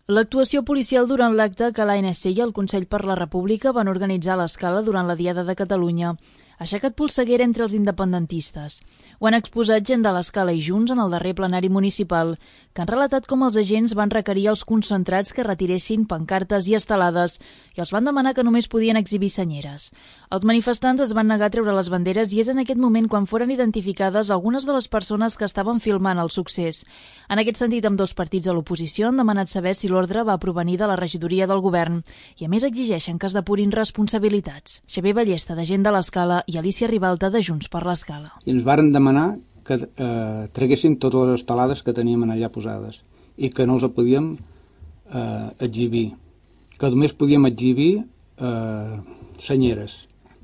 L'actuació policial durant l'acte que l'ANC i el Consell per la República van organitzar a l'Escala durant la Diada de Catalunya ha aixecat polseguera entre els independentistes. Ho han exposat gent de l'Escala i Junts en el darrer plenari municipal, que han relatat com els agents van requerir als concentrats que retiressin pancartes i estelades i els van demanar que només podien exhibir senyeres. Els manifestants es van negar a treure les banderes i és en aquest moment quan foren identificades algunes de les persones que estaven filmant el succés. En aquest sentit, amb dos partits de l'oposició han demanat saber si l'ordre va provenir de la regidoria del govern i a més exigeixen que es depurin responsabilitats. Xavier Ballesta, de Gent de l'Escala, i Alicia Ribalta, de Junts per l'Escala. I ens varen demanar que traguéssim totes les estelades que teníem allà posades i que no els podíem exhibir, que només podíem exhibir senyeres.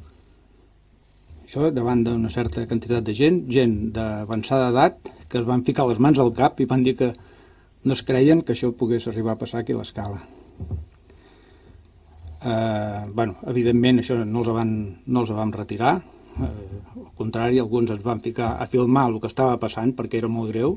Això davant d'una certa quantitat de gent d'avançada edat, que es van ficar les mans al cap i van dir que no es creien que això pogués arribar a passar aquí a l'Escala. Evidentment això no els vam retirar, al contrari, alguns ens van ficar a filmar el que estava passant perquè era molt greu.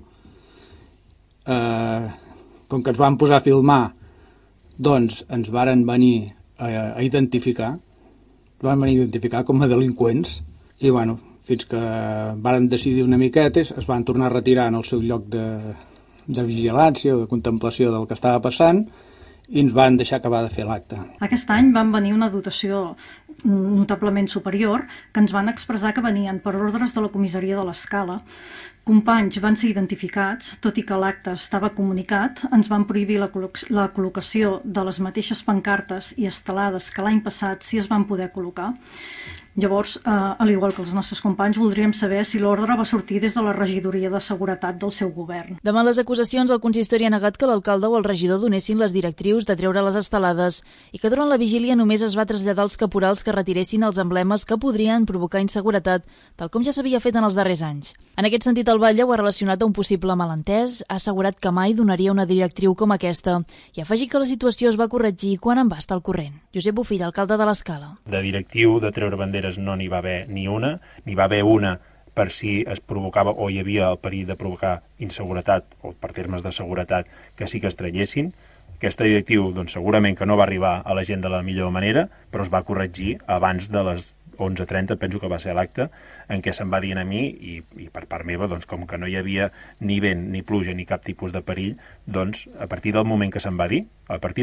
Com que ens van posar a filmar, doncs ens varen venir a identificar, com a delinqüents i fins que varen decidir una miqueta es van tornar a retirar en el seu lloc de vigilància o de contemplació del que estava passant i ens van deixar acabar de fer l'acte. Aquest any van venir una dotació notablement superior que ens van expressar que venien per ordres de la comissaria de l'Escala. Companys van ser identificats, tot i que l'acte estava comunicat, ens van prohibir la col·locació de les mateixes pancartes i estelades que l'any passat sí es van poder col·locar. Llavors, al igual que els nostres companys, voldríem saber si l'ordre va sortir des de la regidoria de seguretat del seu govern. Davant les acusacions, el consistori ha negat que l'alcalde o el regidor donessin les directrius de treure les estelades i que durant la vigília només es va traslladar als caporals que retiressin els emblemes que podrien provocar inseguretat, tal com ja s'havia fet en els darrers anys. En aquest sentit, el batlle ho ha relacionat a un possible malentès, ha assegurat que mai donaria una directriu com aquesta i ha afegit que la situació es va corregir quan en va estar al corrent. Josep Bofill, alcalde de l'Escala. De directriu de treure banderes no n'hi va haver ni una, n'hi va haver una per si es provocava o hi havia el perill de provocar inseguretat o per termes de seguretat que sí que es traiessin. Aquesta directriu doncs, segurament que no va arribar a la gent de la millor manera, però es va corregir abans de les 11:30, penso que va ser l'acte, en què se'm va dir a mi, i per part meva, doncs, com que no hi havia ni vent, ni pluja, ni cap tipus de perill, doncs, a partir del moment que se'm va dir,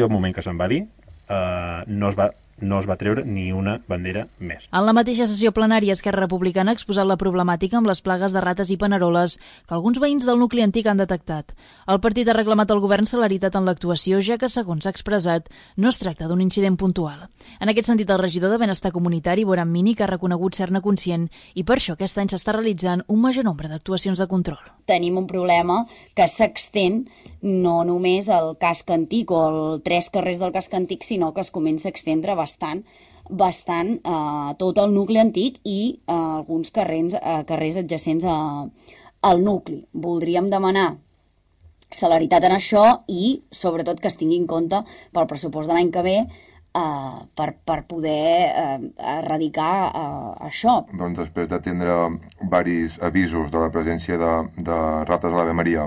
no es va treure ni una bandera més. En la mateixa sessió plenària, Esquerra Republicana ha exposat la problemàtica amb les plagues de rates i paneroles que alguns veïns del nucli antic han detectat. El partit ha reclamat al govern celeritat en l'actuació, ja que, segons ha expressat, no es tracta d'un incident puntual. En aquest sentit, el regidor de Benestar Comunitari, Boran Mini, que ha reconegut ser-ne conscient i per això aquest any s'està realitzant un major nombre d'actuacions de control. Tenim un problema que s'extén no només al casc antic o als 3 carrers del casc antic, sinó que es comença a extendre bastant tot el nucli antic i alguns carrers adjacents al nucli. Voldríem demanar celeritat en això i, sobretot, que es tingui en compte pel pressupost de l'any que ve per poder erradicar això. Doncs després d'atendre diversos avisos de la presència de rates a l'Ave Maria,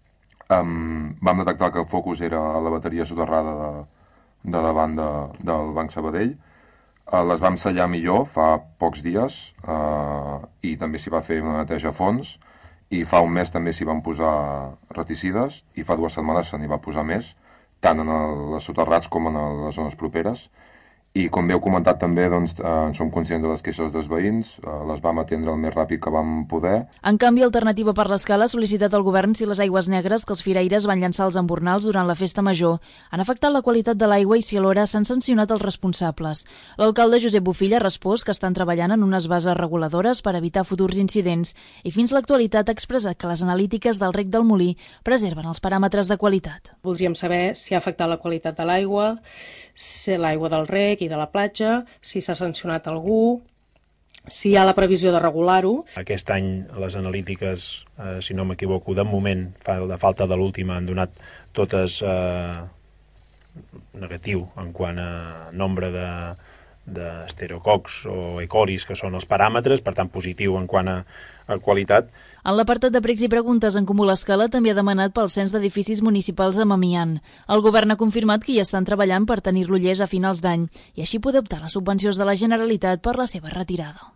vam detectar que el focus era a la bateria soterrada de davant del Banc Sabadell. Les vam sellar millor fa pocs dies i també s'hi va fer una neteja a fons i fa un mes també s'hi van posar reticides i fa 2 setmanes se n'hi va posar més, tant en els soterrats com en les zones properes. I com bé heu comentat també, doncs, som conscients de les queixes dels veïns, les vam atendre el més ràpid que vam poder. En canvi, Alternativa per l'Escala ha sol·licitat al govern si les aigües negres que els firaires van llançar als embornals durant la festa major han afectat la qualitat de l'aigua i si alhora s'han sancionat els responsables. L'alcalde Josep Bofill ha respost que estan treballant en unes bases reguladores per evitar futurs incidents i fins l'actualitat ha expressat que les analítiques del rec del Molí preserven els paràmetres de qualitat. Voldríem saber si ha afectat la qualitat de l'aigua, si l'aigua del rec i de la platja, si s'ha sancionat algú, si hi ha la previsió de regular-ho. Aquest any les analítiques, si no m'equivoco, de moment, de falta de l'última, han donat totes negatiu en quant a nombre d'estereococs o E. colis, que són els paràmetres, per tant positiu en quant a qualitat. En l'apartat de pregs i preguntes, En Comú l'Escala també ha demanat pel cens d'edificis municipals amb amiant. El govern ha confirmat que hi estan treballant per tenir-lo llest a finals d'any i així poder optar a les subvencions de la Generalitat per la seva retirada.